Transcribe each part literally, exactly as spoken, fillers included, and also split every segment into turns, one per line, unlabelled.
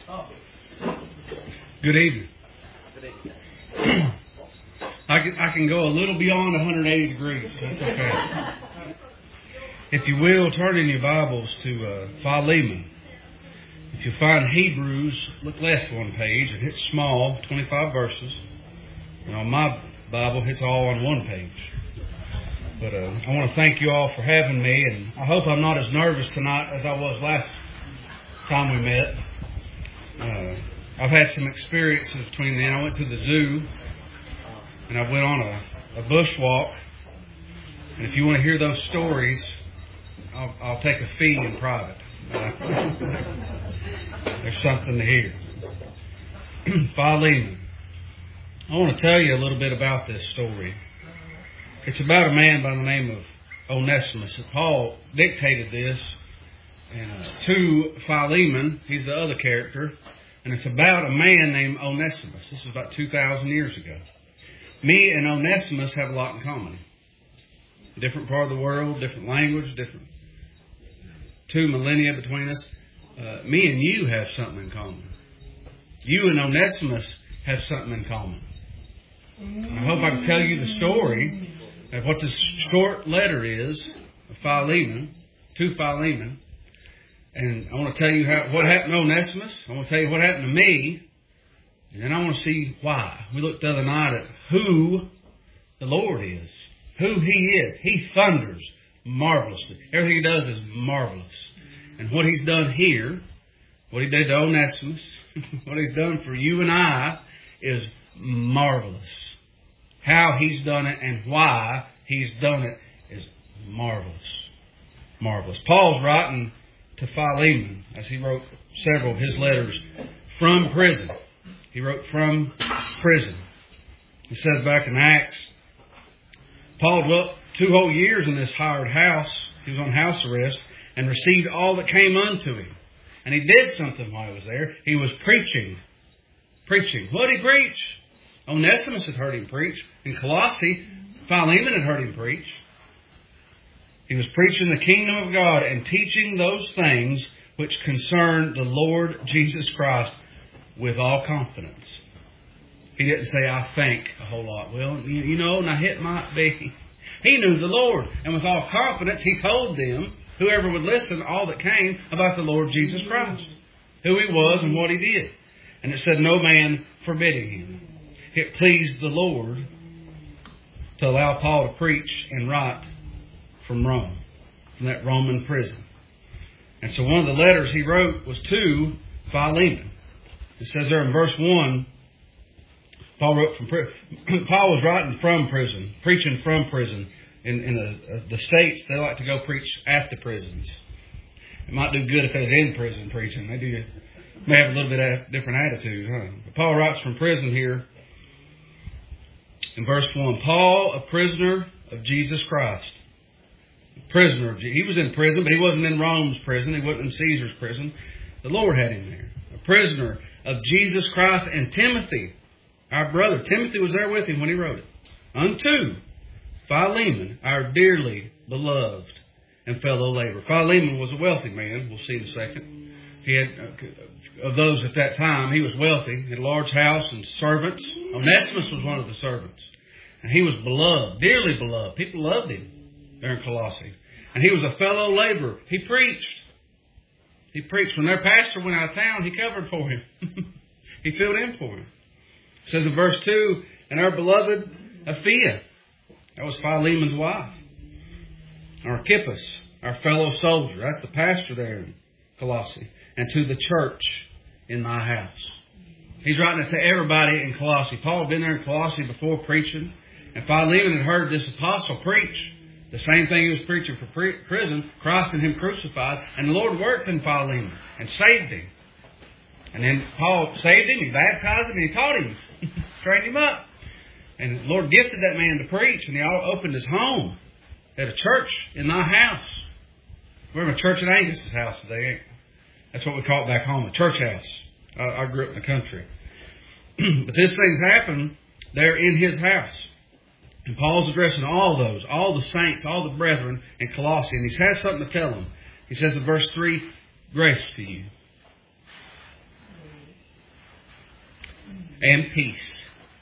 Good evening. I can, I can go a little beyond one hundred eighty degrees. That's okay. If you will, turn in your Bibles to uh, Philemon. If you find Hebrews, look left one page. And it's small, twenty-five verses. And on my Bible, it's all on one page. But uh, I want to thank you all for having me. And I hope I'm not as nervous tonight as I was last time we met. Uh, I've had some experiences between then. I went to the zoo. And I went on a, a bushwalk. And if you want to hear those stories, I'll, I'll take a fee in private. Uh, there's something to hear. Philemon. I want to tell you a little bit about this story. It's about a man by the name of Onesimus. Paul dictated this and, uh, to Philemon. He's the other character. And it's about a man named Onesimus. This was about two thousand years ago. Me and Onesimus have a lot in common. A different part of the world, different language, different two millennia between us. Uh, me and you have something in common. You and Onesimus have something in common. I hope I can tell you the story of what this short letter is of Philemon, to Philemon. And I want to tell you how, what happened to Onesimus. I want to tell you what happened to me. And then I want to see why. We looked the other night at who the Lord is. Who He is. He thunders marvelously. Everything He does is marvelous. And what He's done here, what He did to Onesimus, what He's done for you and I is marvelous. How He's done it and why He's done it is marvelous. Marvelous. Paul's writing to Philemon, as he wrote several of his letters, from prison. He wrote from prison. It says back in Acts, Paul dwelt two whole years in this hired house. He was on house arrest and received all that came unto him. And he did something while he was there. He was preaching. Preaching. What did he preach? Onesimus had heard him preach. In Colossae, Philemon had heard him preach. He was preaching the kingdom of God and teaching those things which concern the Lord Jesus Christ with all confidence. He didn't say, I think, a whole lot. Well, you, you know, now it might be. He knew the Lord. And with all confidence, he told them, whoever would listen, all that came about the Lord Jesus Christ. Who He was and what He did. And it said, no man forbidding Him. It pleased the Lord to allow Paul to preach and write from Rome, from that Roman prison. And so one of the letters he wrote was to Philemon. It says there in verse one, Paul wrote from prison. Paul was writing from prison, preaching from prison. In, in the, uh, the States, they like to go preach at the prisons. It might do good if they was in prison preaching. They do may have a little bit of different attitude, huh? But Paul writes from prison here in verse one. Paul, a prisoner of Jesus Christ. Prisoner of Jesus. He was in prison, but he wasn't in Rome's prison. He wasn't in Caesar's prison. The Lord had him there. A prisoner of Jesus Christ and Timothy, our brother. Timothy was there with him when he wrote it. Unto Philemon, our dearly beloved and fellow laborer. Philemon was a wealthy man. We'll see in a second. He had, uh, of those at that time, he was wealthy. He had a large house and servants. Onesimus was one of the servants. And he was beloved, dearly beloved. People loved him there in Colossae. And he was a fellow laborer. He preached. He preached. When their pastor went out of town, he covered for him. He filled in for him. It says in verse two, and our beloved Apphia, that was Philemon's wife. Archippus, our fellow soldier. That's the pastor there in Colossae. And to the church in my house. He's writing it to everybody in Colossae. Paul had been there in Colossae before preaching. And Philemon had heard this apostle preach. The same thing he was preaching for pre- prison, Christ and Him crucified. And the Lord worked in Philemon and saved him. And then Paul saved him, he baptized him, and he taught him, trained him up. And the Lord gifted that man to preach, and he all opened his home at a church in my house. We're in a church at Angus's house today, ain't we? That's what we call it back home, a church house. I, I grew up in the country. But this thing's happened there in his house. And Paul's addressing all those, all the saints, all the brethren in Colossae. And he has something to tell them. He says in verse three, grace to you. and peace.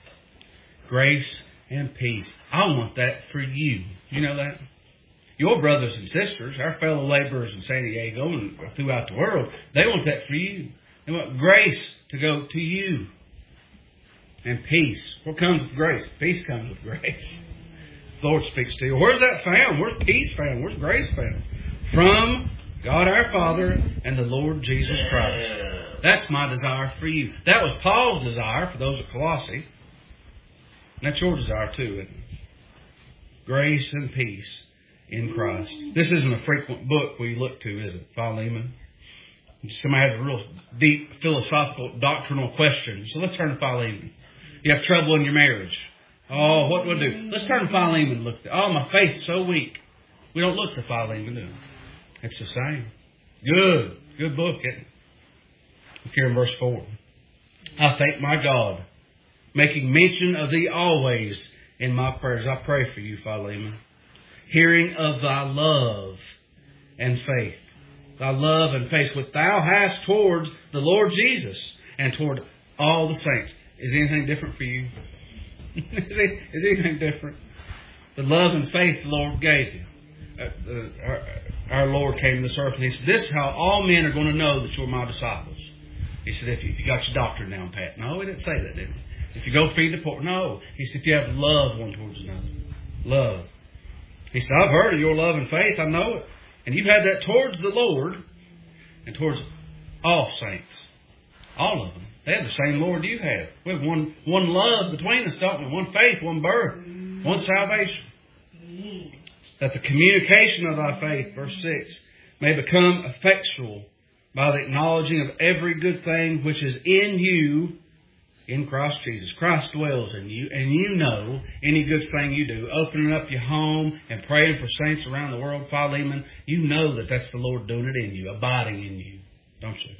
Grace and peace. I want that for you. You know that? Your brothers and sisters, our fellow laborers in San Diego and throughout the world, they want that for you. They want grace to go to you. And peace. What comes with grace? Peace comes with grace. The Lord speaks to you. Where's that found? Where's peace found? Where's grace found? From God our Father and the Lord Jesus Christ. That's my desire for you. That was Paul's desire for those at Colossae. That's your desire too, isn't it? Grace and peace in Christ. This isn't a frequent book we look to, is it? Philemon. Somebody has a real deep philosophical, doctrinal question. So let's turn to Philemon. You have trouble in your marriage. Oh, what do I do? Let's turn to Philemon. Look. To, oh, my faith's so weak. We don't look to Philemon, do we? It's the same. Good. Good book, isn't it? Look here in verse four. I thank my God, making mention of thee always in my prayers. I pray for you, Philemon. Hearing of thy love and faith. Thy love and faith which thou hast towards the Lord Jesus and toward all the saints. Is anything different for you? is, it, is anything different? The love and faith the Lord gave you. Uh, uh, our, our Lord came to this earth and He said, this is how all men are going to know that you're my disciples. He said, if you, if you got your doctrine down pat. No, He didn't say that, did He? If you go feed the poor. No. He said, if you have love one towards another. Love. He said, I've heard of your love and faith. I know it. And you've had that towards the Lord and towards all saints. All of them. They have the same Lord you have. We have one, one love between us, don't we? One faith, one birth, one salvation. That the communication of thy faith, verse six, may become effectual by the acknowledging of every good thing which is in you in Christ Jesus. Christ dwells in you, and you know any good thing you do, opening up your home and praying for saints around the world, Philemon, you know that that's the Lord doing it in you, abiding in you, don't you?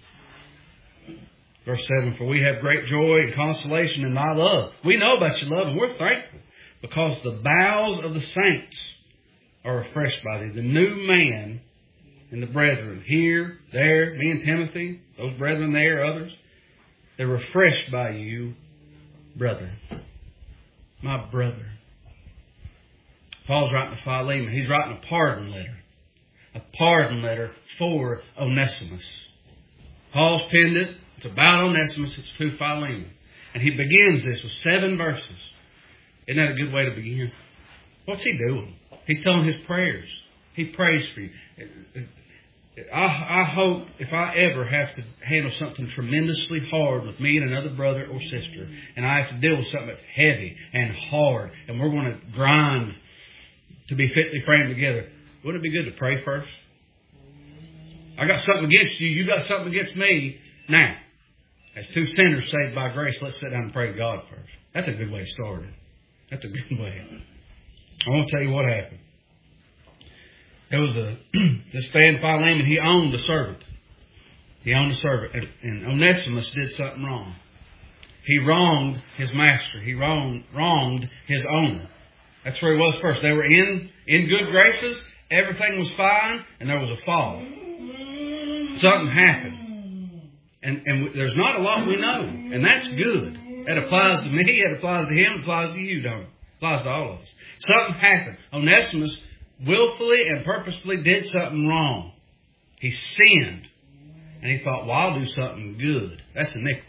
Verse seven, for we have great joy and consolation in thy love. We know about your love, and we're thankful because the bowels of the saints are refreshed by thee. The new man and the brethren here, there, me and Timothy, those brethren there, others, they're refreshed by you, brother. My brother. Paul's writing to Philemon. He's writing a pardon letter. A pardon letter for Onesimus. Paul's penned it. It's about Onesimus. It's to Philemon. And he begins this with seven verses. Isn't that a good way to begin? What's he doing? He's telling his prayers. He prays for you. I, I hope if I ever have to handle something tremendously hard with me and another brother or sister, and I have to deal with something that's heavy and hard, and we're going to grind to be fitly framed together, wouldn't it be good to pray first? I got something against you. You got something against me. Now, as two sinners saved by grace, let's sit down and pray to God first. That's a good way to start it. That's a good way. I want to tell you what happened. There was a, this man Philemon, he owned a servant. He owned a servant. And, and Onesimus did something wrong. He wronged his master. He wronged, wronged his owner. That's where he was first. They were in, in good graces. Everything was fine. And there was a fall. Something happened. And, and there's not a lot we know. And that's good. That applies to me. It applies to him. It applies to you, don't it? It applies to all of us. Something happened. Onesimus willfully and purposefully did something wrong. He sinned. And he thought, well, I'll do something good. That's iniquity.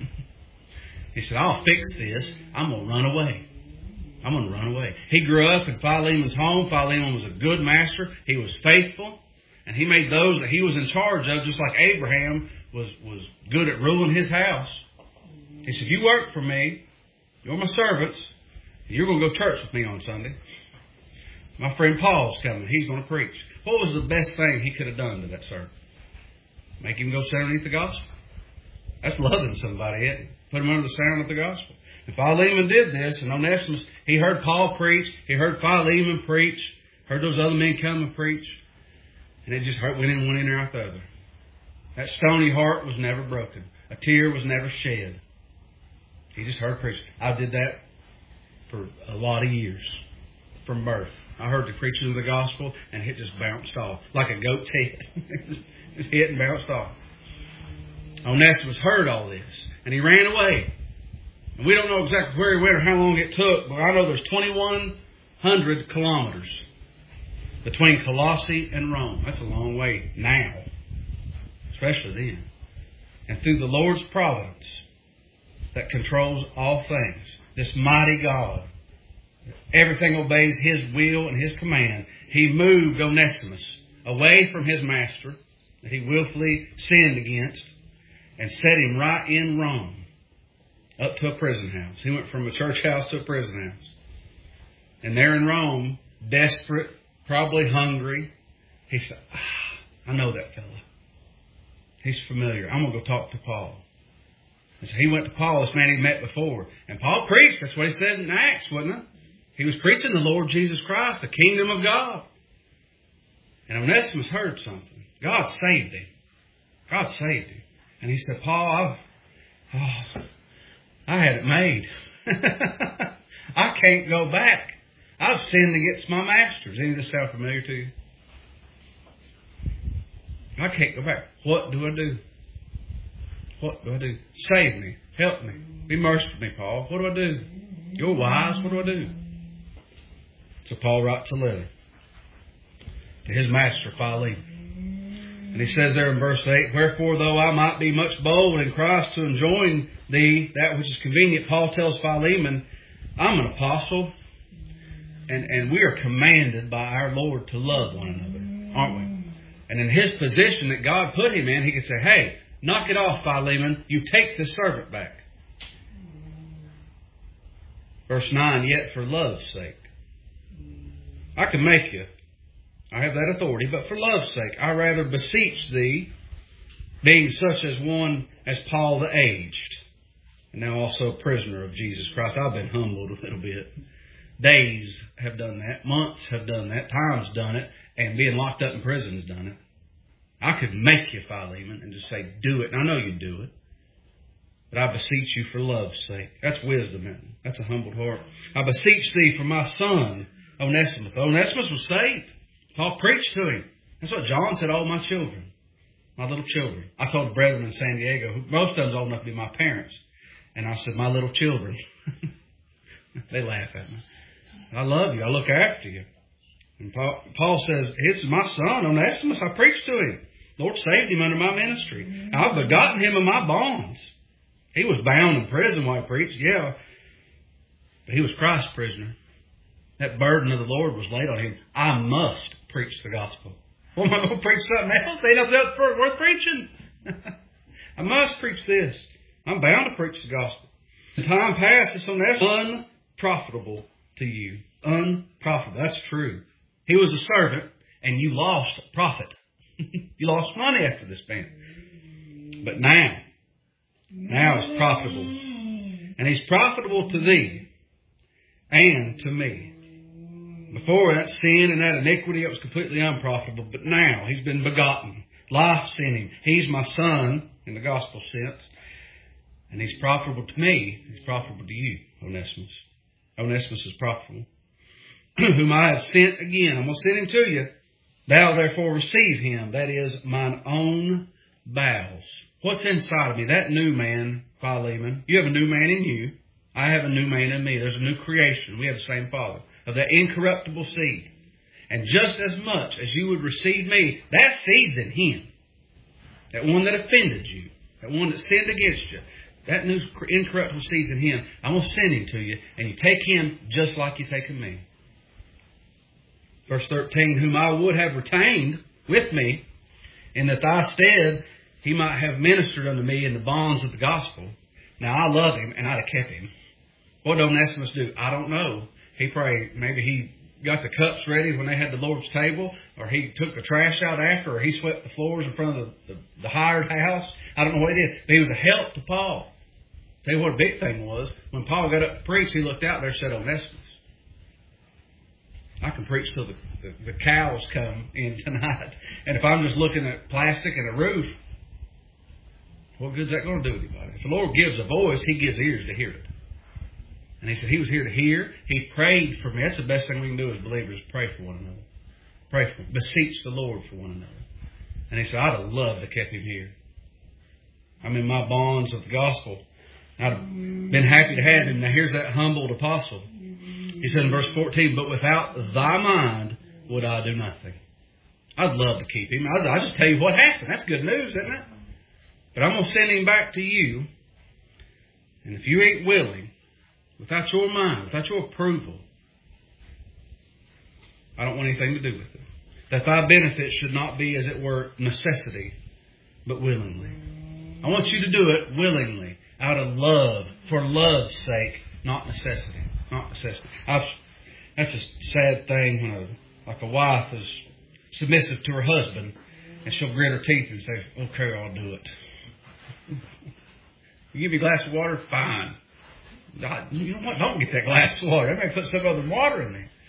He said, I'll fix this. I'm going to run away. I'm going to run away. He grew up in Philemon's home. Philemon was a good master. He was faithful. And he made those that he was in charge of, just like Abraham was, was good at ruling his house. He said, you work for me. You're my servants. You're going to go to church with me on Sunday. My friend Paul's coming. He's going to preach. What was the best thing he could have done to that servant? Make him go sit underneath the gospel. That's loving somebody, isn't it? Put him under the sound of the gospel. And Philemon did this, and Onesimus, he heard Paul preach. He heard Philemon preach. Heard those other men come and preach. And it just went in one ear and out the other. That stony heart was never broken. A tear was never shed. He just heard preaching. I did that for a lot of years. From birth. I heard the preaching of the gospel, and it just bounced off. Like a goat's head. Just hit and bounced off. Onesimus heard all this, and he ran away. And we don't know exactly where he went or how long it took, but I know there's twenty-one hundred kilometers between Colossae and Rome. That's a long way now, especially then. And through the Lord's providence that controls all things, this mighty God, everything obeys His will and His command, He moved Onesimus away from his master that he willfully sinned against and set him right in Rome up to a prison house. He went from a church house to a prison house. And there in Rome, desperate, probably hungry, he said, ah, I know that fella. He's familiar. I'm going to go talk to Paul. And so he went to Paul, this man he met before. And Paul preached. That's what he said in Acts, wasn't it? He was preaching the Lord Jesus Christ, the kingdom of God. And Onesimus heard something. God saved him. God saved him. And he said, Paul, I've, oh, I had it made. I can't go back. I've sinned against my masters. Any of this sound familiar to you? I can't go back. What do I do? What do I do? Save me. Help me. Be merciful to me, Paul. What do I do? You're wise. What do I do? So Paul writes a letter to his master, Philemon. And he says there in verse eight, Wherefore, though I might be much bold in Christ to enjoin thee that which is convenient, Paul tells Philemon, I'm an apostle, and, and we are commanded by our Lord to love one another, aren't we? And in his position that God put him in, he could say, hey, knock it off, Philemon. You take this servant back. Verse nine, Yet for love's sake. I can make you. I have that authority, but for love's sake, I rather beseech thee, being such as one as Paul the aged, and now also a prisoner of Jesus Christ. I've been humbled a little bit. Days have done that. Months have done that. Time's done it. And being locked up in prison's done it. I could make you, Philemon, and just say, do it. And I know you'd do it. But I beseech you for love's sake. That's wisdom, isn't it? That's a humbled heart. I beseech thee for my son, Onesimus. Onesimus was saved. Paul preached to him. That's what John said, all my children. My little children. I told the brethren in San Diego, who most of them's old enough to be my parents. And I said, my little children. They laugh at me. I love you. I look after you. And Paul, Paul says, it's my son, Onesimus. I preached to him. The Lord saved him under my ministry. I've begotten him of my bonds. He was bound in prison while he preached, yeah. But he was Christ's prisoner. That burden of the Lord was laid on him. I must preach the gospel. Well, am I going to preach something else? Ain't nothing else worth preaching. I must preach this. I'm bound to preach the gospel. In time past, it's Onesimus unprofitable to you. Unprofitable. That's true. He was a servant, and you lost profit. You lost money after this man. But now, now it's profitable. And he's profitable to thee and to me. Before that sin and that iniquity, it was completely unprofitable. But now he's been begotten. Life's in him. He's my son in the gospel sense. And he's profitable to me. He's profitable to you, Onesimus. Onesimus is profitable. Whom I have sent again. I'm going to send him to you. Thou therefore receive him. That is mine own bowels. What's inside of me? That new man, Philemon. You have a new man in you. I have a new man in me. There's a new creation. We have the same Father. Of that incorruptible seed. And just as much as you would receive me, that seed's in him. That one that offended you. That one that sinned against you. That new incorruptible seed's in him. I'm going to send him to you. And you take him just like you're taking me. Verse thirteen, whom I would have retained with me, in that thy stead he might have ministered unto me in the bonds of the gospel. Now I love him, and I'd have kept him. What did Onesimus do? I don't know. He prayed. Maybe he got the cups ready when they had the Lord's table, or he took the trash out after, or he swept the floors in front of the, the, the hired house. I don't know what he did, but he was a help to Paul. Tell you what a big thing was. When Paul got up to preach, he looked out there and said, Onesimus, I can preach till the, the, the cows come in tonight. And if I'm just looking at plastic and a roof, what good's that going to do anybody? If the Lord gives a voice, he gives ears to hear it. And he said he was here to hear. He prayed for me. That's the best thing we can do as believers, pray for one another. Pray for, beseech the Lord for one another. And he said, I'd have loved to keep him here. I'm in my bonds of the gospel. I'd have been happy to have him. Now here's that humbled apostle. He said in verse fourteen, but without thy mind would I do nothing. I'd love to keep him. I'll, I'll just tell you what happened. That's good news, isn't it? But I'm going to send him back to you. And if you ain't willing, without your mind, without your approval, I don't want anything to do with it. That thy benefit should not be, as it were, necessity, but willingly. I want you to do it willingly, out of love, for love's sake, not necessity. Not necessity. I've, that's a sad thing when a, like a wife is submissive to her husband, and she'll grit her teeth and say, okay, I'll do it. You give me a glass of water? Fine. You know what? Don't get that glass of water. I may put some other water in there.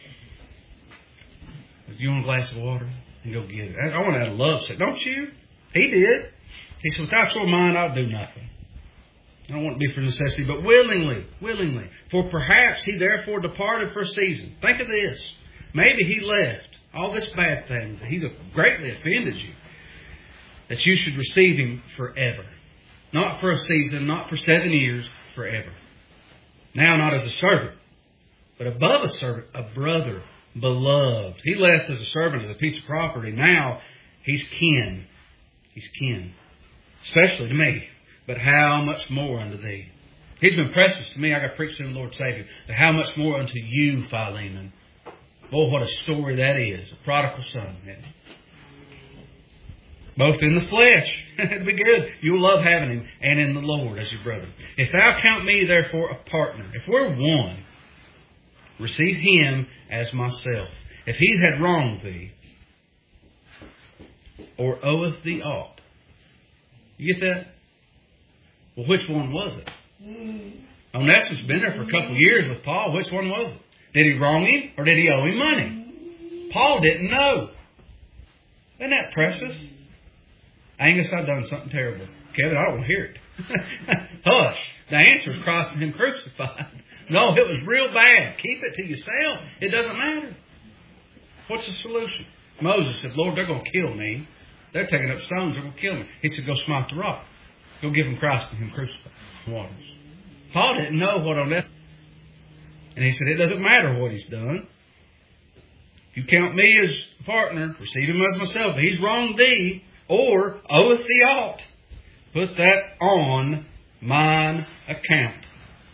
Do you want a glass of water? And go get it. I want to have a love set. Don't you? He did. He said, without your mind, I'll do nothing. I don't want to be for necessity, but willingly, willingly. For perhaps he therefore departed for a season. Think of this. Maybe he left all this bad thing. He's greatly offended you. That you should receive him forever. Not for a season, not for seven years, forever. Now not as a servant, but above a servant, a brother, beloved. He left as a servant, as a piece of property. Now he's kin. He's kin. Especially to me. But how much more unto thee? He's been precious to me. I got preached to him, Lord Savior. But how much more unto you, Philemon? Oh, what a story that is. A prodigal son. Both in the flesh. It'd be good. You'll love having him. And in the Lord as your brother. If thou count me therefore a partner. If we're one. Receive him as myself. If he had wronged thee. Or oweth thee aught. You get that? Well, which one was it? Onesimus been there for a couple of years with Paul. Which one was it? Did he wrong him or did he owe him money? Paul didn't know. Isn't that precious? Angus, I've done something terrible. Kevin, I don't want to hear it. Hush. The answer is Christ and him crucified. No, it was real bad. Keep it to yourself. It doesn't matter. What's the solution? Moses said, Lord, they're going to kill me. They're taking up stones. They're going to kill me. He said, go smite the rock. Go give him Christ and him crucified. Waters. Paul didn't know what on that. And he said, it doesn't matter what he's done. If you count me as a partner, receive him as myself. If he's wronged thee, or oweth thee aught, put that on mine account.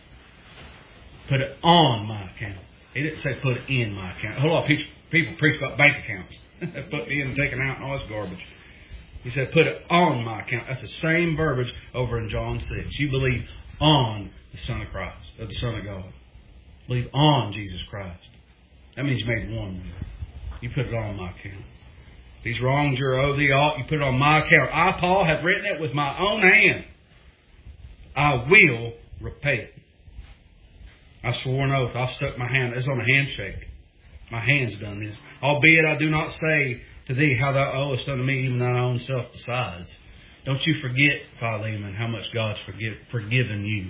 Put it on my account. He didn't say put it in my account. A whole lot of people preach about bank accounts. Put in and taking out and all this garbage. He said put it on my account. That's the same verbiage over in John six. You believe on the Son of Christ, or the Son of God. Believe on Jesus Christ. That means you made one with him. You put it on my account. If he's wronged your owe thee aught, you put it on my account. I, Paul, have written it with my own hand. I will repay it. I swore an oath. I've stuck my hand. It's on a handshake. My hand's done this. Albeit I do not say to thee how thou owest unto me, even thine own self besides. Don't you forget, Philemon, how much God's forgive, forgiven you.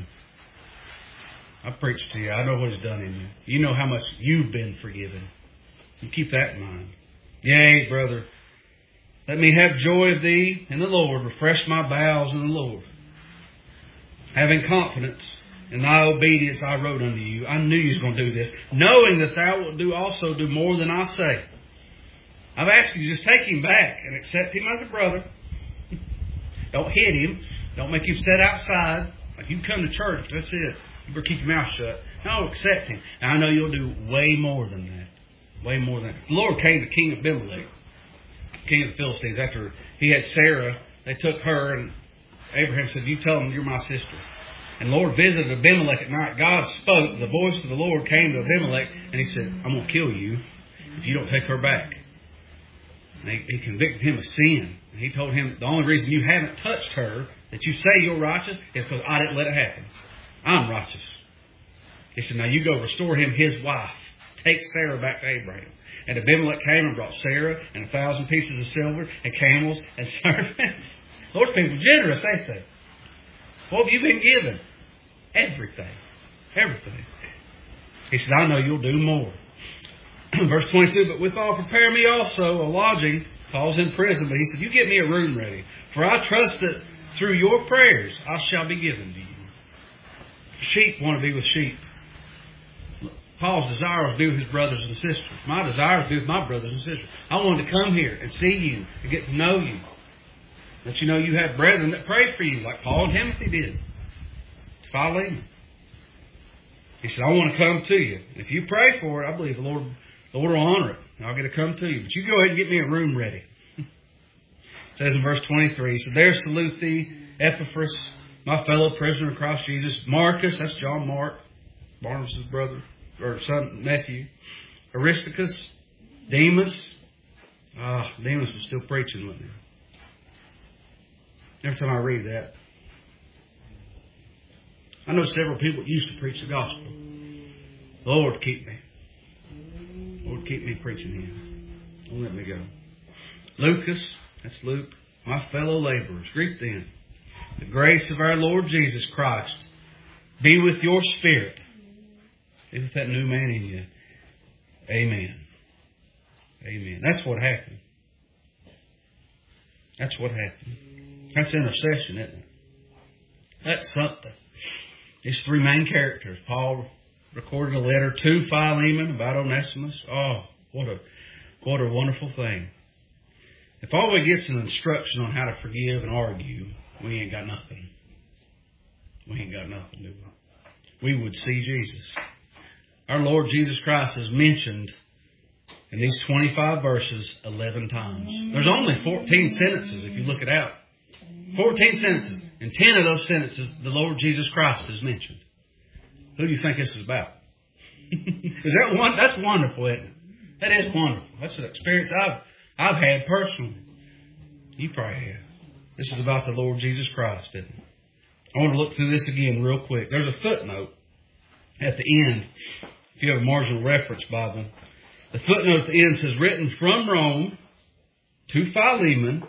I preached to you. I know what he's done in you. You know how much you've been forgiven. You keep that in mind. Yea, brother, let me have joy of thee in the Lord. Refresh my bowels in the Lord. Having confidence in thy obedience I wrote unto you. I knew you was going to do this. Knowing that thou wilt do also do more than I say. I've asked you to just take him back and accept him as a brother. Don't hit him. Don't make him sit outside. Like you come to church, that's it. You better keep your mouth shut. No, accept him. And I know you'll do way more than that. Way more than that. The Lord came to King Abimelech, king of the Philistines, after he had Sarah. They took her, and Abraham said, you tell them you're my sister. And the Lord visited Abimelech at night. God spoke. The voice of the Lord came to Abimelech, and he said, I'm going to kill you if you don't take her back. And he, he convicted him of sin. And he told him, the only reason you haven't touched her, that you say you're righteous, is because I didn't let it happen. I'm righteous. He said, now you go restore him his wife. Take Sarah back to Abraham. And Abimelech came and brought Sarah and a thousand pieces of silver and camels and servants. Those people are generous, ain't they? What have you been given? Everything. Everything. He said, I know you'll do more. Verse twenty-two, but withal prepare me also a lodging. Paul's in prison, but he said, you get me a room ready. For I trust that through your prayers I shall be given to you. Sheep want to be with sheep. Paul's desire was to be with his brothers and sisters. My desire is to be with my brothers and sisters. I wanted to come here and see you and get to know you. Let you know you have brethren that pray for you, like Paul and Timothy did. Philemon. He said, I want to come to you. If you pray for it, I believe the Lord, the Lord will honor it. And I'll get to come to you. But you go ahead and get me a room ready. It says in verse twenty-three, he said, there salute thee, Epaphras, my fellow prisoner in Christ Jesus. Marcus, that's John Mark, Barnabas' brother, or son, nephew. Aristarchus, Demas. Ah, Demas was still preaching, wasn't he? Every time I read that. I know several people that used to preach the gospel. Lord, keep me. Lord, keep me preaching Him. Don't let me go. Lucas, that's Luke, my fellow laborers. Greet them. The grace of our Lord Jesus Christ be with your spirit. Be with that new man in you. Amen. Amen. That's what happened. That's what happened. That's intercession, isn't it? That's something. These three main characters. Paul recorded a letter to Philemon about Onesimus. Oh, what a what a wonderful thing. If all we get is an instruction on how to forgive and argue, we ain't got nothing. We ain't got nothing, do we? We would see Jesus. Our Lord Jesus Christ is mentioned in these twenty-five verses eleven times. There's only fourteen sentences if you look it out. fourteen sentences. In ten of those sentences, the Lord Jesus Christ is mentioned. Who do you think this is about? Is that one? That's wonderful, isn't it? That is wonderful. That's an experience I've I've had personally. You probably have. This is about the Lord Jesus Christ, isn't it? I want to look through this again real quick. There's a footnote at the end. If you have a marginal reference Bible, the footnote at the end says, written from Rome to Philemon,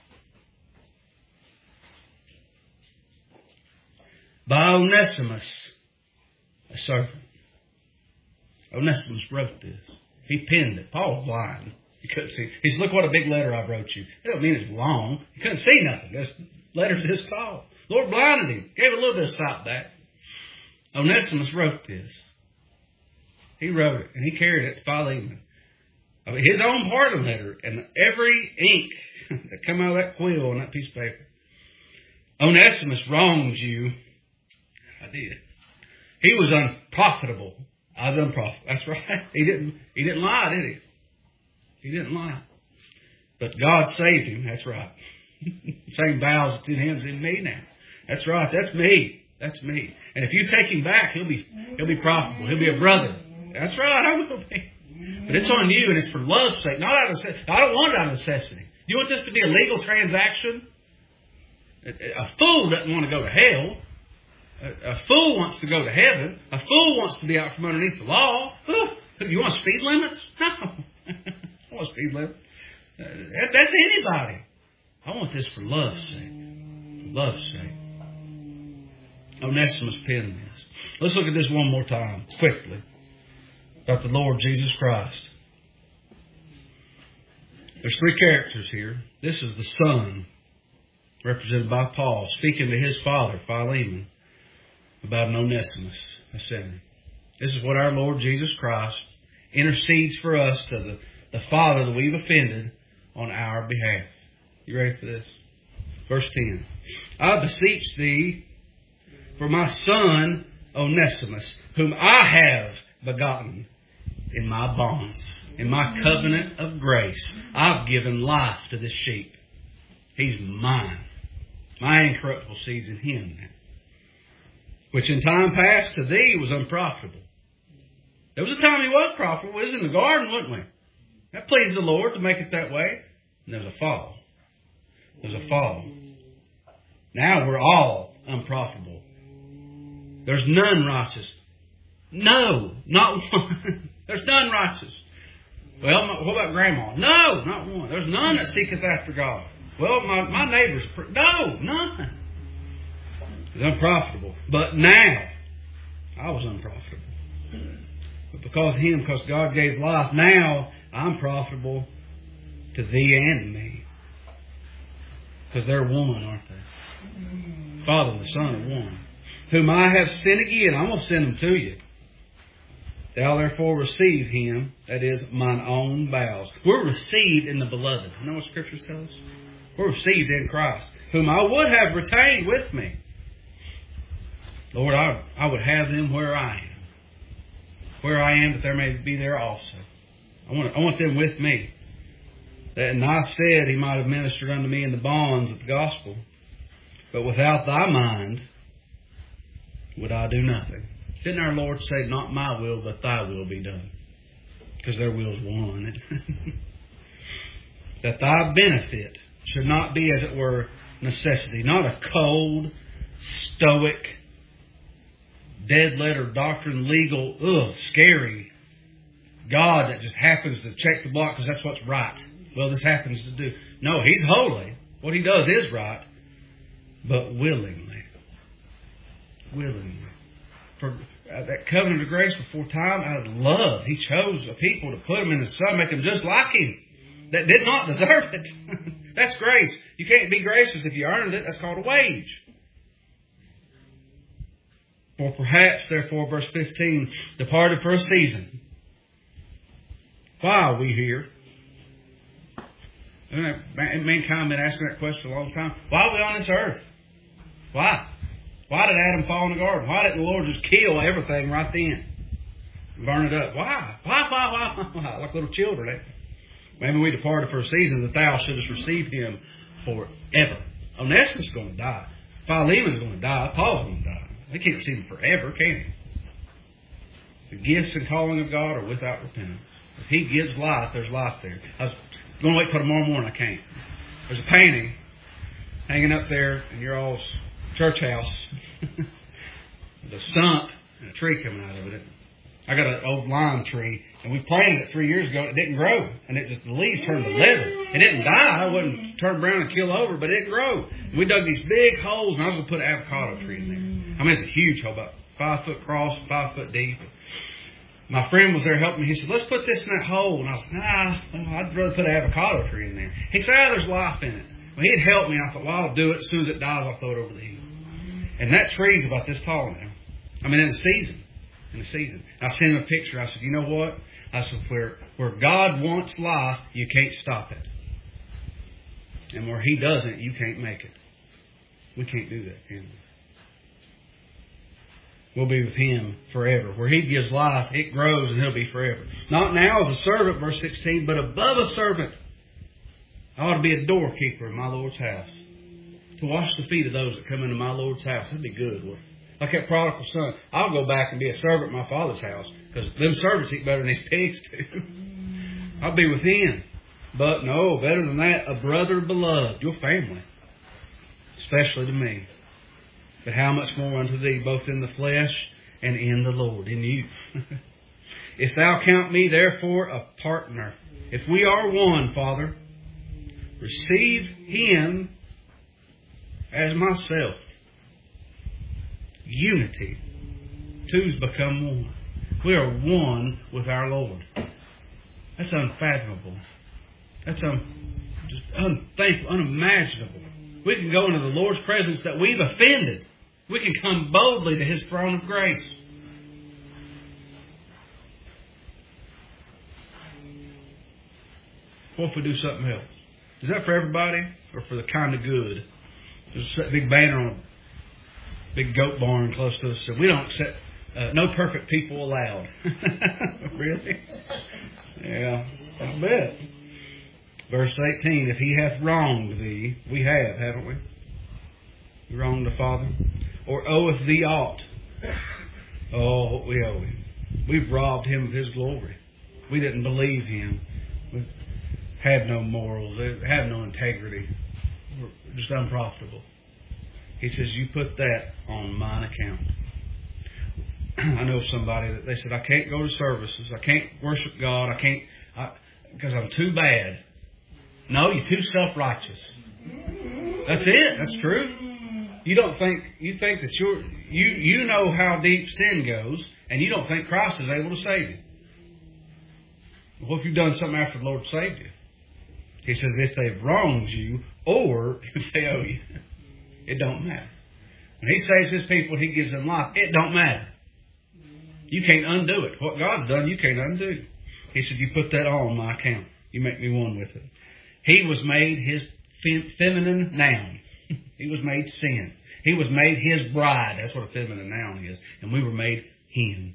by Onesimus, a servant. Onesimus wrote this. He penned it. Paul was blind. He couldn't see. He said, look what a big letter I wrote you. It don't mean it's long. He couldn't see nothing. This letter's this tall. Lord blinded him. Gave a little bit of sight back. Onesimus wrote this. He wrote it, and he carried it to Philemon. I mean, his own part of the letter, and every ink that come out of that quill on that piece of paper. Onesimus wronged you. I did. He was unprofitable. I was unprofitable. That's right. He didn't. He didn't lie, did he? He didn't lie. But God saved him. That's right. Same vows that's in him is in me now. That's right. That's me. That's me. And if you take him back, he'll be he'll be profitable. He'll be a brother. That's right. I will be. But it's on you, and it's for love's sake, not out of necessity. I don't want it out of necessity. Do you want this to be a legal transaction? A fool doesn't want to go to hell. A fool wants to go to heaven. A fool wants to be out from underneath the law. You want speed limits? No. I don't want speed limits. That's anybody. I want this for love's sake. For love's sake. Onesimus penned this. Let's look at this one more time, quickly. About the Lord Jesus Christ. There's three characters here. This is the Son, represented by Paul, speaking to his father, Philemon, about an Onesimus, a sinner. This is what our Lord Jesus Christ intercedes for us to the, the Father that we've offended on our behalf. You ready for this? Verse ten. I beseech thee for my son Onesimus, whom I have begotten in my bonds, in my covenant of grace. I've given life to this sheep. He's mine. My incorruptible seed's in him now. Which in time past to thee was unprofitable. There was a time he was profitable. We was in the garden, wasn't we? That pleased the Lord to make it that way. And there's a fall. There's a fall. Now we're all unprofitable. There's none righteous. No, not one. There's none righteous. Well, what about grandma? No, not one. There's none that seeketh after God. Well, my, my neighbor's... Pr- no, none. It's unprofitable. But now, I was unprofitable. But because of him, because God gave life, now I'm profitable to thee and to me. Because they're one, aren't they? Father and the Son are one. whom I have sent again. I'm going to send them to you. Thou therefore receive him, that is, mine own bowels. We're received in the beloved. You know what Scripture tells us? We're received in Christ, whom I would have retained with me. Lord, I, I would have them where I am. Where I am, that there may be there also. I want, I want them with me. That in thy stead he might have ministered unto me in the bonds of the gospel. But without thy mind would I do nothing. Didn't our Lord say, not my will, but thy will be done? Because their will is one. That thy benefit should not be, as it were, necessity. Not a cold, stoic, dead letter doctrine, legal, ugh, scary God that just happens to check the block because that's what's right. Well, this happens to do. No, He's holy. What He does is right. But willingly. Willingly. For uh, that covenant of grace before time, out of love, He chose a people to put them in the Son, make them just like Him, that did not deserve it. That's grace. You can't be gracious if you earned it. That's called a wage. For perhaps, therefore, verse fifteen, departed for a season. Why are we here? Mankind been asking that question a long time. Why are we on this earth? Why? Why did Adam fall in the garden? Why didn't the Lord just kill everything right then? Burn it up. Why? Why, why, why, why? Like little children. Eh? Maybe we departed for a season that thou shouldest receive him forever. Onesimus is going to die. Philemon's going to die. Paul's going to die. They can't receive him forever, can he? The gifts and calling of God are without repentance. If He gives life, there's life there. I was going to wait till tomorrow morning. I can't. There's a painting hanging up there in your all's church house with a stump and a tree coming out of it. I got an old lime tree, and we planted it three years ago. It didn't grow, and it just the leaves turned to leather. It didn't die. It wouldn't turn brown and kill over, but it didn't grow. And we dug these big holes, and I was going to put an avocado tree in there. I mean, it's a huge hole, about five foot across, five foot deep. My friend was there helping me. He said, let's put this in that hole. And I said, nah, I'd rather put an avocado tree in there. He said, ah, there's life in it. Well, he'd help me. I thought, well, I'll do it. As soon as it dies, I'll throw it over the hill. And that tree's about this tall now. I mean, in the season. In the season. And I sent him a picture. I said, you know what? I said, where, where God wants life, you can't stop it. And where He doesn't, you can't make it. We can't do that, can we? We'll be with Him forever. Where He gives life, it grows and He'll be forever. Not now as a servant, verse sixteen, but above a servant. I ought to be a doorkeeper in my Lord's house. To wash the feet of those that come into my Lord's house. That'd be good, wouldn't it? Like that prodigal son. I'll go back and be a servant in my Father's house. Because them servants eat better than these pigs do. I'll be with Him. But no, better than that, a brother beloved. Your family. Especially to me. But how much more unto thee, both in the flesh and in the Lord, in you. If thou count me, therefore, a partner. If we are one, Father, receive Him as myself. Unity. Two's become one. We are one with our Lord. That's unfathomable. That's un, just unthinkable, unimaginable. We can go into the Lord's presence that we've offended. We can come boldly to His throne of grace. What if we do something else? Is that for everybody or for the kind of good? There's a big banner on a big goat barn close to us. So we don't accept uh, no perfect people allowed. Really? Yeah, I bet. Verse eighteen, if he hath wronged thee, we have, haven't we? We wronged the Father. Or oweth thee aught. Oh, what we owe Him. We've robbed Him of His glory. We didn't believe Him. We have no morals. Have no integrity. We're just unprofitable. He says, you put that on mine account. I know somebody that they said, I can't go to services. I can't worship God. I can't, I, because I'm too bad. No, you're too self-righteous. That's it. That's true. You don't think, you think that you're, you, you know how deep sin goes, and you don't think Christ is able to save you. Well, if you've done something after the Lord saved you? He says, if they've wronged you, or if they owe you, it don't matter. When He saves His people, He gives them life. It don't matter. You can't undo it. What God's done, you can't undo. He said, you put that all on my account. You make me one with it. He was made His fem- feminine noun. He was made sin. He was made His bride. That's what a feminine noun is. And we were made Him.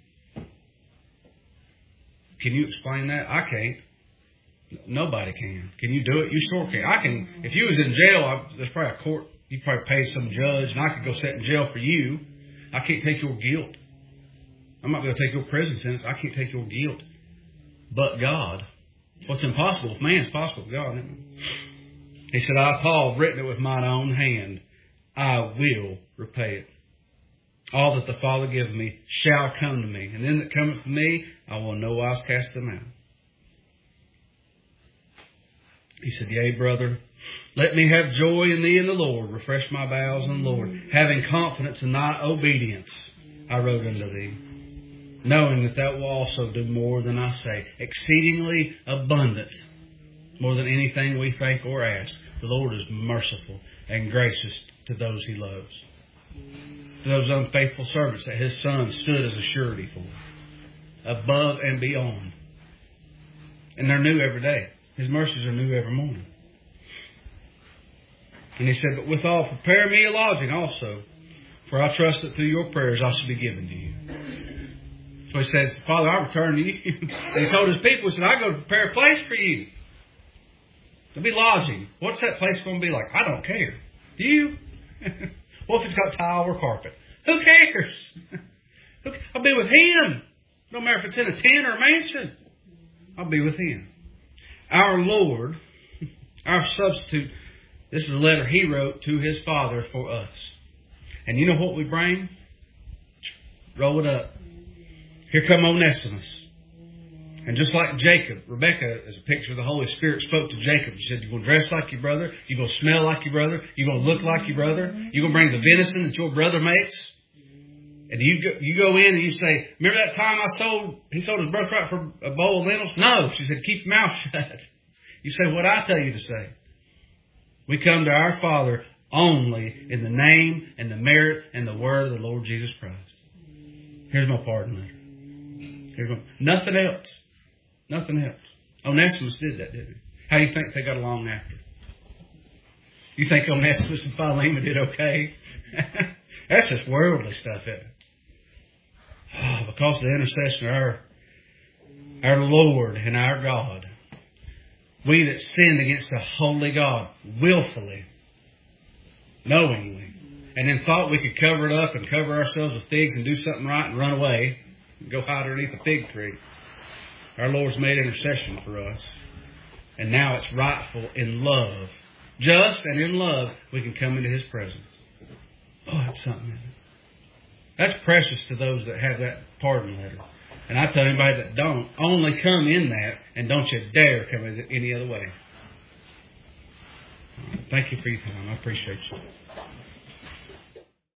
Can you explain that? I can't. Nobody can. Can you do it? You sure can. I can. If you was in jail, I, there's probably a court. You probably pay some judge, and I could go sit in jail for you. I can't take your guilt. I'm not going to take your prison sentence. I can't take your guilt. But God. What's impossible with man is possible with God, isn't it? He said, I, Paul, have written it with mine own hand. I will repay it. All that the Father giveth me shall come to me. And them that cometh to me, I will in no wise cast them out. He said, yea, brother, let me have joy in thee in the Lord. Refresh my bowels in the Lord. Having confidence in thy obedience, I wrote unto thee. Knowing that thou wilt also do more than I say. Exceedingly abundant. More than anything we think or ask. The Lord is merciful and gracious to those He loves. To those unfaithful servants that His Son stood as a surety for. Above and beyond. And they're new every day. His mercies are new every morning. And He said, but withal prepare me a lodging also. For I trust that through your prayers I shall be given to you. So He says, Father, I return to you. And He told His people, He said, I go to prepare a place for you. There'll be lodging. What's that place going to be like? I don't care. Do you? What if it's got tile or carpet? Who cares? I'll be with Him. No matter if it's in a tent or a mansion. I'll be with Him. Our Lord, our substitute, this is a letter He wrote to His Father for us. And you know what we bring? Roll it up. Here come Onesimus. And just like Jacob, Rebecca, as a picture of the Holy Spirit, spoke to Jacob. She said, you're going to dress like your brother. You're going to smell like your brother. You're going to look like your brother. You're going to bring the venison that your brother makes. And you go, you go in and you say, remember that time I sold, he sold his birthright for a bowl of lentils? No. She said, keep your mouth shut. You say what I tell you to say. We come to our Father only in the name and the merit and the word of the Lord Jesus Christ. Here's my pardon letter. Here's my, nothing else. Nothing else. Onesimus did that, didn't he? How do you think they got along after? You think Onesimus and Philemon did okay? That's just worldly stuff, isn't it? Oh, because of the intercession of our, our Lord and our God, we that sinned against the holy God willfully, knowingly, and then thought we could cover it up and cover ourselves with figs and do something right and run away and go hide underneath a fig tree. Our Lord's made intercession for us. And now it's rightful in love. Just and in love, we can come into His presence. Oh, that's something. That's precious to those that have that pardon letter. And I tell anybody that don't, only come in that, and don't you dare come in any other way. Thank you for your time. I appreciate you.